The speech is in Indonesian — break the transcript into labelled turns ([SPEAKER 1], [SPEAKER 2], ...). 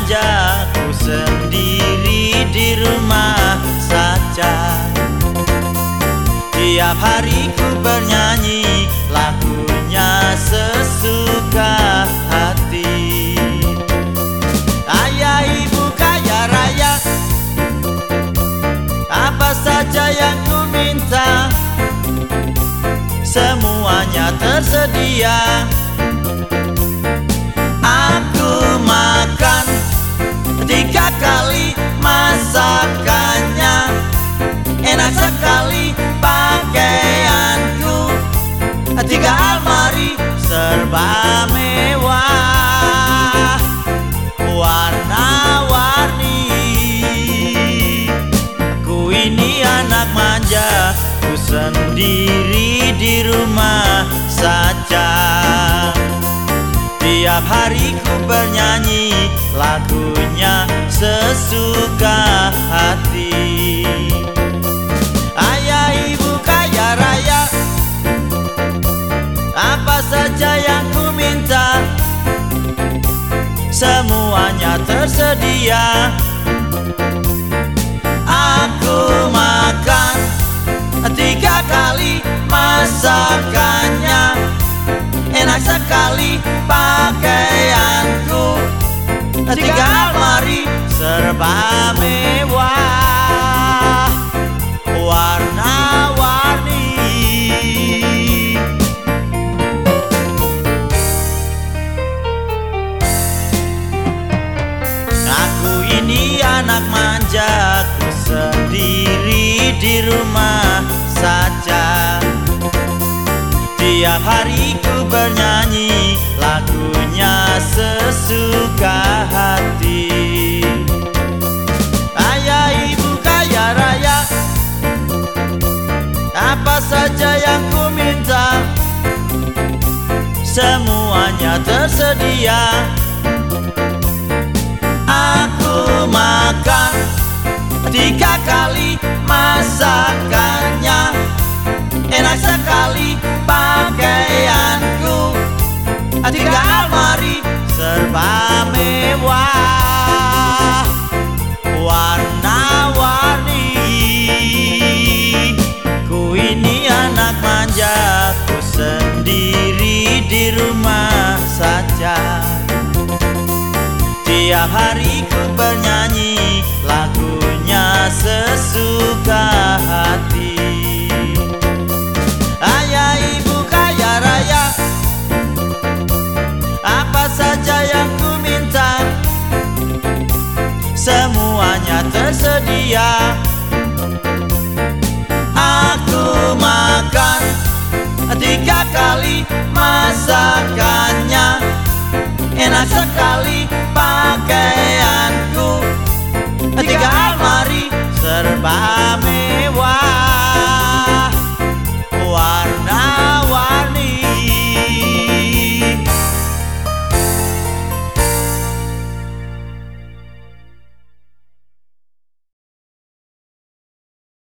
[SPEAKER 1] manja, ku sendiri di rumah saja. Tiap hari ku bernyanyi lagunya sesuka hati. Ayah ibu kaya raya, apa saja yang ku minta semuanya tersedia. Aku makan 3 kali masakannya, enak sekali pakaianku, 3 almari serba mewah, warna-warni. Aku ini anak manja, ku sendiri di rumah saja. Tiap hari ku bernyanyi lagunya sesuka hati. Ayah ibu kaya raya, apa saja yang ku minta semuanya tersedia. Aku makan 3 kali masakannya, enak sekali pakaianku, 3 almari serba mewah, warna-warni. Aku ini anak manja, ku sendiri di rumah saja. Tiap hari ku bernyanyi lagunya sesuka hati. Ayah ibu kaya raya, apa saja yang ku minta semuanya tersedia. Aku makan 3 kali masakannya, enak sekali pakaianku, 3 almari serba mewah, warna-warni. Ku ini anak manja, ku sendiri di rumah saja. Tiap hari ku bernyanyi lagunya sesuka hati. Ayah ibu kaya raya, apa saja yang ku minta semuanya tersedia. Aku makan 3 kali masakannya, enak sekali pakaianku, 3 almari serba mewah.